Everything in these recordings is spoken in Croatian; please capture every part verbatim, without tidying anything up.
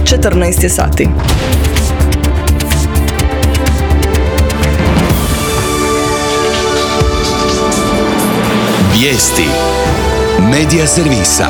četrnaest je sati. Vijesti Medija servisa.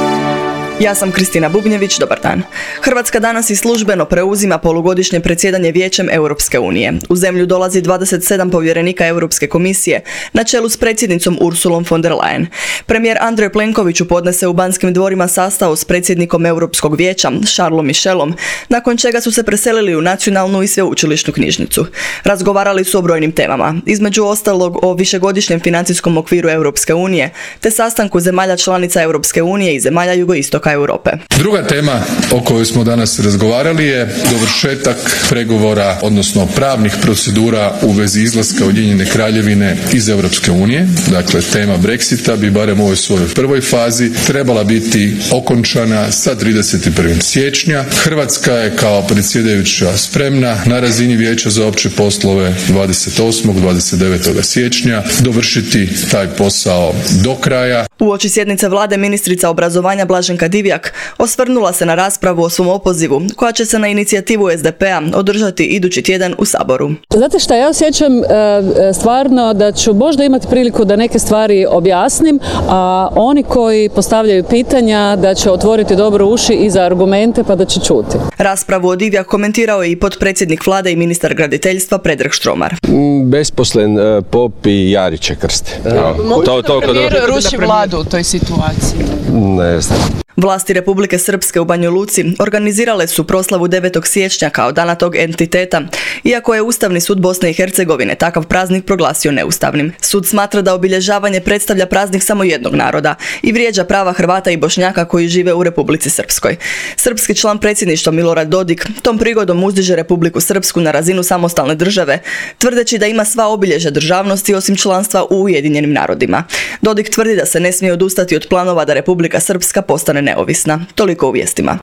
Ja sam Kristina Bubnjević, dobar dan. Hrvatska danas i službeno preuzima polugodišnje predsjedanje Vijećem Europske unije. U zemlju dolazi dvadeset sedam povjerenika Europske komisije na čelu s predsjednicom Ursulom von der Leyen. Premijer Andrej Plenković u podne se u Banskim dvorima sastao s predsjednikom Europskog vijeća, Charlesom Michelom, nakon čega su se preselili u nacionalnu i sveučilišnu knjižnicu. Razgovarali su o brojnim temama, između ostalog o višegodišnjem financijskom okviru Europske unije, te sastanku zemalja članica Europske unije i zemalja jugoistoka Europe. Druga tema o kojoj smo danas razgovarali je dovršetak pregovora, odnosno pravnih procedura u vezi izlaska Ujedinjene Kraljevine iz Europske unije. Dakle, tema Brexita bi barem u ovoj svojoj prvoj fazi trebala biti okončana sa trideset prvog siječnja. Hrvatska je kao predsjedajuća spremna na razini Vijeća za opće poslove dvadeset osmog i dvadeset devetog siječnja dovršiti taj posao do kraja. Uoči sjednice vlade ministrica obrazovanja Blaženka Divjak osvrnula se na raspravu o svom opozivu, koja će se na inicijativu es de pe a održati idući tjedan u Saboru. Znate šta, ja osjećam e, stvarno da ću možda imati priliku da neke stvari objasnim, a oni koji postavljaju pitanja da će otvoriti dobro uši i za argumente pa da će čuti. Raspravu o Divjak komentirao je i potpredsjednik vlade i ministar graditeljstva Predrag Štromar. Besposlen pop i Jariće krste. Mogu to, to, da premijer ruši vladu u toj situaciji? Ne znam. Vlasti Republike Srpske u Banja Luci organizirale su proslavu devetog siječnja kao dana tog entiteta, iako je Ustavni sud Bosne i Hercegovine takav praznik proglasio neustavnim. Sud smatra da obilježavanje predstavlja praznik samo jednog naroda i vrijeđa prava Hrvata i Bošnjaka koji žive u Republici Srpskoj. Srpski član predsjedništva Milorad Dodik tom prigodom uzdiže Republiku Srpsku na razinu samostalne države, tvrdeći da ima sva obilježja državnosti osim članstva u Ujedinjenim narodima. Dodik tvrdi da se ne smije odustati od planova da Republika Srpska postane neovisna. Toliko u vijestima.